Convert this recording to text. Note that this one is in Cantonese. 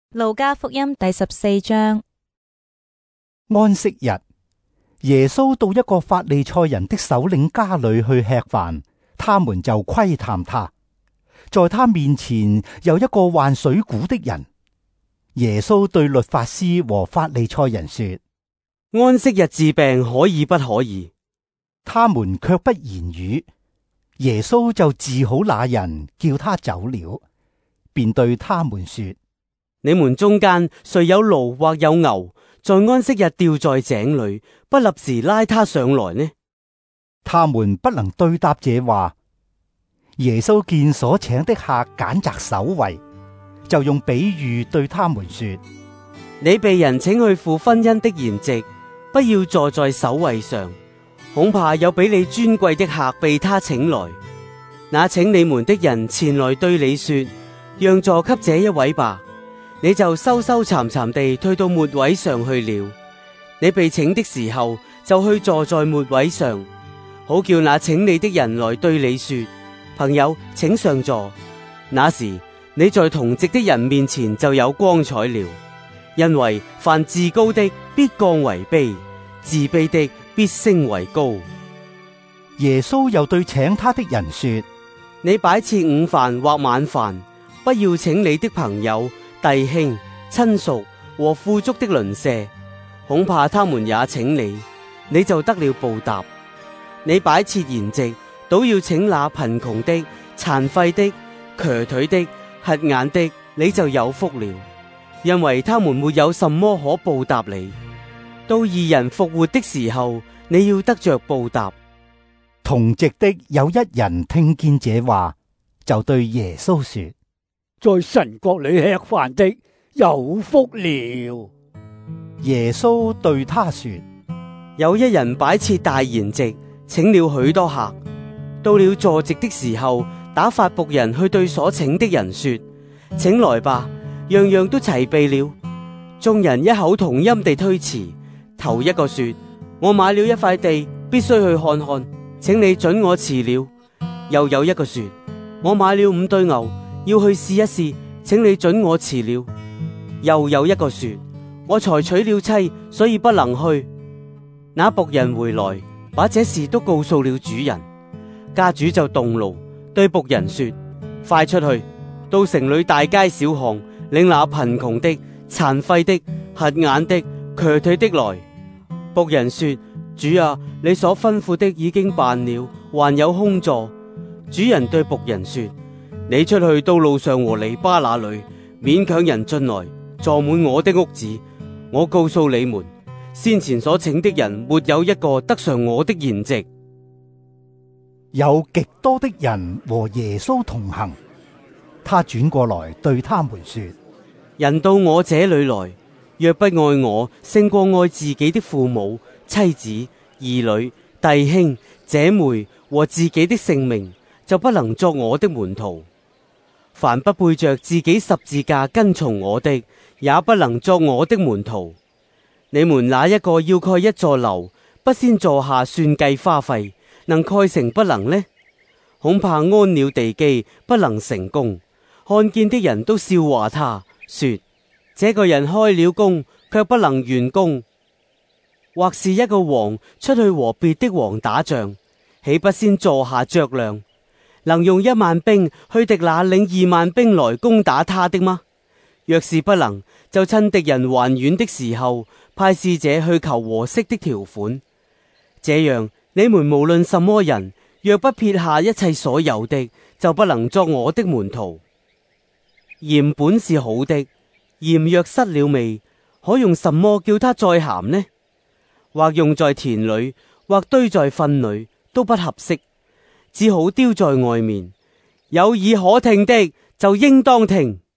路加福音第14章。 安息日，耶穌到一個法利賽人的首領家裏去吃飯，他們就窺探他。在他面前有一個患水臌的人。耶穌對律法師和法利賽人說： 安息日治病可以不可以？ 他們卻不言語。耶穌就治好那人，叫他走了，便對他們說： 你們中間誰有驢或有牛，在安息日掉在井裏，不立時拉他上來呢？ 他們不能對答這話。耶穌見所請的客揀擇首位，就用比喻對他們說： 你被人請去赴婚姻的筵席，不要坐在首位上，恐怕有比你尊貴的客被他請來。那請你們的人前來對你說：讓座給這一位吧。你就羞羞慚慚地退到末位上去了。你被請的時候，就去坐在末位上，好叫那請你的人來對你說：朋友，請上座。那時你在同席的人面前就有光彩了。因為凡自高的必降為卑，自卑的必升為高。 耶穌又對請他的人說： 你擺設午飯或晚飯，不要請你的朋友、弟兄、親屬和富足的鄰舍，恐怕他們也請你，你就得了報答。你擺設筵席，倒要請那貧窮的、殘廢的、瘸腿的、瞎眼的，你就有福了，因為他們沒有什麼可報答你。到義人復活的時候，你要得着報答。 同席的有一人聽見這話，就對耶穌說： 在神國裏吃飯的有福了。 耶穌對他說： 有一人擺設大筵席，請了許多客。到了坐席的時候，打發僕人去對所請的人說：請來吧，樣樣都齊備了。眾人一口同音地推辭。頭一個說：我買了一塊地，必須去看看，請你准我辭了。又有一個說：我買了5對牛，要去試一試，請你准我辭了。又有一個說：我才娶了妻，所以不能去。那僕人回來，把這事都告訴了主人。家主就動怒，對僕人說：快出去，到城裏大街小巷，領那貧窮的、殘廢的、瞎眼的、瘸腿的來。僕人說：主啊，你所吩咐的已經辦了，還有空座。主人對僕人說：你出去到路上和籬笆那裏，勉強人進來，坐滿我的屋子。我告訴你們，先前所請的人沒有一個得上我的筵席。 有極多的人和耶穌同行，他轉過來對他們說： 人到我這裏來，若不愛我勝過愛自己的父母、妻子、兒女、弟兄、姐妹和自己的性命，就不能作我的門徒。凡不背着自己十字架跟從我的，也不能作我的門徒。你們哪一個要蓋一座樓，不先坐下算計花費，能蓋成不能呢？恐怕安了地基，不能成功。看見的人都笑話他，說：這個人開了工，卻不能完工。或是一個王出去和別的王打仗，豈不先坐下酌量，能用1萬兵去敵那領2萬兵來攻打他的嗎？若是不能，就趁敵人還遠的時候，派使者去求和息的條款。這樣，你們無論什麼人，若不撇下一切所有的，就不能作我的門徒。鹽本是好的，鹽若失了味，可用什麼叫它再鹹呢？或用在田裏，或堆在糞裏，都不合適，只好丟在外面。有耳可聽的，就應當聽。